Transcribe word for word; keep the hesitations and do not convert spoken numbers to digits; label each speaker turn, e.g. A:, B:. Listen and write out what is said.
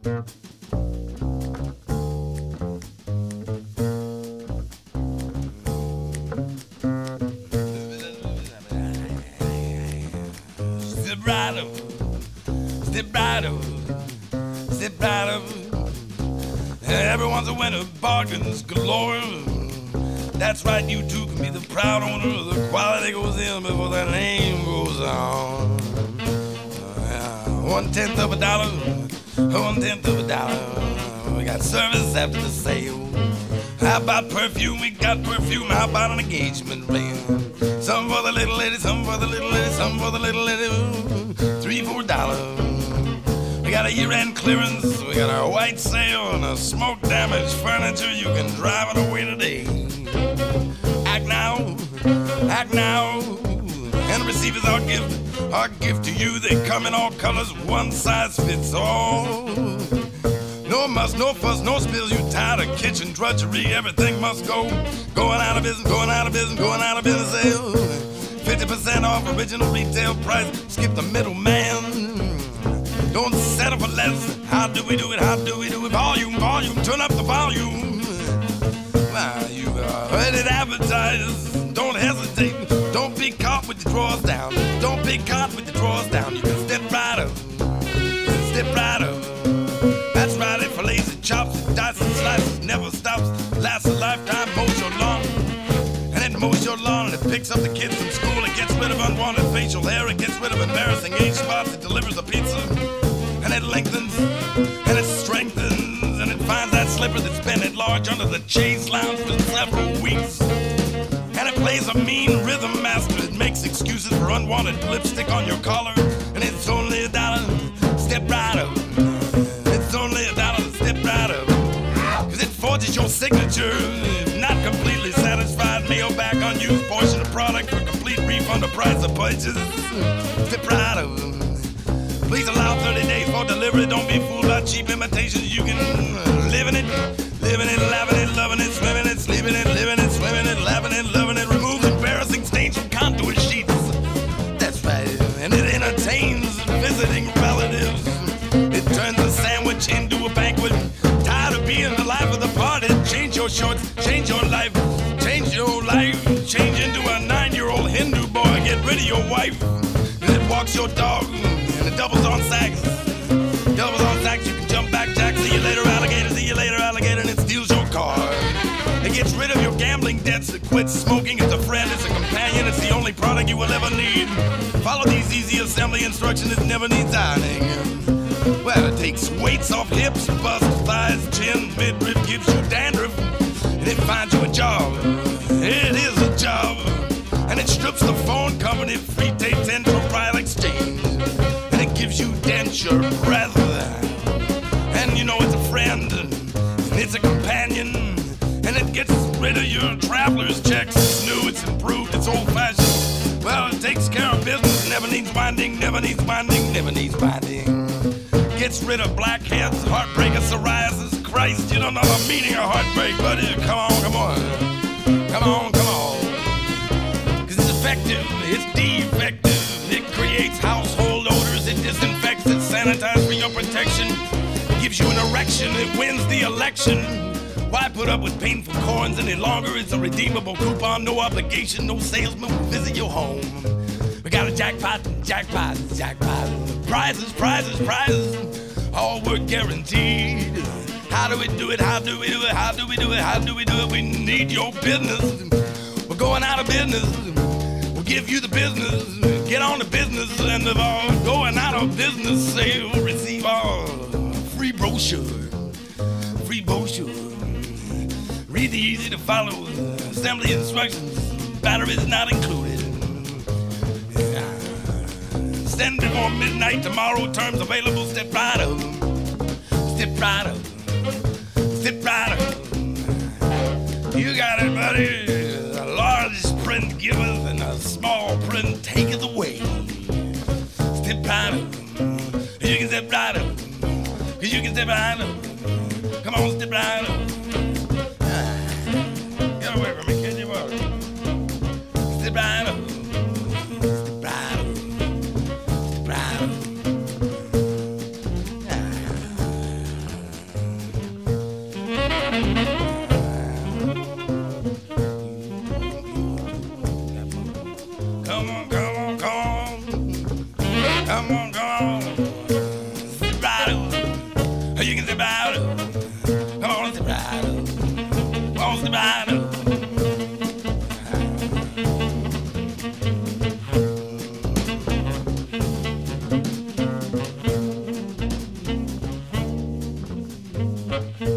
A: Step right up, step right up, step right up. Everyone's a winner, bargains galore. That's right, you too can be the proud owner. The quality goes in before that name goes on. One tenth of a dollar, one tenth of a dollar. We got service after the sale. How about perfume? We got perfume. How about an engagement ring? Some for the little lady, some for the little lady, some for the little lady. Three, four dollars. We got a year-end clearance. We got our white sale and a smoke-damaged furniture. You can drive it away today. Act now, act now, and receive as our gift. Our gift to you. They come in all colors. One size fits all. No muss, no fuss, no spills. You tired of kitchen drudgery? Everything must go. Going out of business, going out of business, going out of business. Sale. fifty percent off original retail price. Skip the middleman. Don't settle for less. How do we do it? How do we do it? Volume, volume, turn up the volume. Wow, you uh, heard it advertised. Don't hesitate. Don't be caught with your drawers down. Don't be caught with your drawers down. You can step right up. Step right up. That's right, it fillets and chops, dice and slices, never stops, lasts a lifetime, mows your lawn. And it mows your lawn and it picks up the kids from school. It gets rid of unwanted facial hair. It gets rid of embarrassing age spots. It delivers a pizza. And it lengthens, and it strengthens, and it finds that slipper that's been at large under the chaise lounge for several weeks. And it plays a mean rhythm master. It makes excuses for unwanted lipstick on your collar. And it's only a dollar, step right up. It's only a dollar, step right up. Cause it forges your signature. Not completely satisfied, mail back unused portion of product for complete refund of price of purchase. Step right up. Please allow thirty days for delivery. Don't be fooled by cheap imitations. You can live in it, live in it, laughing it, loving it, swimming it, sleeping it, living it, swimming it, laughing it, loving it. Removes embarrassing stains from contour sheets. That's right. And it entertains visiting relatives. It turns a sandwich into a banquet. Tired of being the life of the party? Change your shorts, change your life, change your life. Change into a nine-year-old Hindu boy. Get rid of your wife. It walks your dog. And it doubles on sacks. Doubles on sacks, you can jump back, jack. See you later, alligator. See you later, alligator. And it steals your car. It gets rid of your gambling debts. It quits smoking. It's a friend. It's a companion. It's the only product you will ever need. Follow these easy assembly instructions. It never needs ironing. Well, it takes weights off hips, bust, thighs, chin, midriff, gives you dandruff. And it finds you a job. It is a job. And it strips the phone company free tape enterprise exchange. And it gives you denture breath. And you know it's a friend. And it's a companion. And it gets rid of your traveler's checks. It's new, it's improved, it's old-fashioned. Well, it takes care of business. Never needs winding, never needs winding, never needs winding. Gets rid of blackheads, heartbreak, and psoriasis. Christ, you don't know the meaning of heartbreak, buddy. Come on, come on. Come on, come on. Cause it's effective, it's defective. It creates household odors. It disinfects, it sanitizes for your protection. It gives you an erection, it wins the election. Why put up with painful corns any longer? It's a redeemable coupon, no obligation, no salesman will visit your home. We got a jackpot, jackpot, jackpot. Prizes, prizes, prizes. All we're guaranteed. How do we do it? How do we do it? How do we do it? How do we do it? We need your business. We're going out of business. We'll give you the business. Get on the business end of our going out of business sale. Receive our free brochure. Free brochure. Read the easy to follow assembly instructions. Batteries not included. Send before midnight tomorrow. Terms available. Step right up. Step right up. Step right up. You got it, buddy. A large print giveth and a small print taketh away. Step right up. You can step right up. You can step right up. Come on, step right up. Get away from me, kid. You are. Step right up. Step right up. Step right up. Come on, come on, come on. Come on, come on. Zip right over. You can zip right over. Come on, zip right over. Come on, zip right over. Thank you.